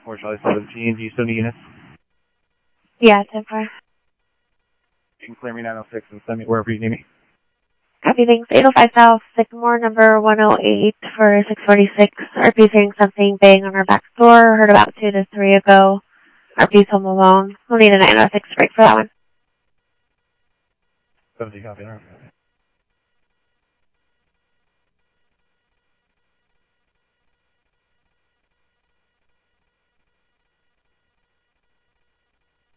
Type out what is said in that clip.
4 Charlie 17. Do you still need units? Yeah, 10-4. You can clear me 906 and send me wherever you need me. Copy, thanks. 805 South, Sycamore, number 108 for 646. RP's hearing something bang on our back door. Heard about 2 to 3 ago. RP's home alone. We'll need a 906 break for that one. 17 copy, all right.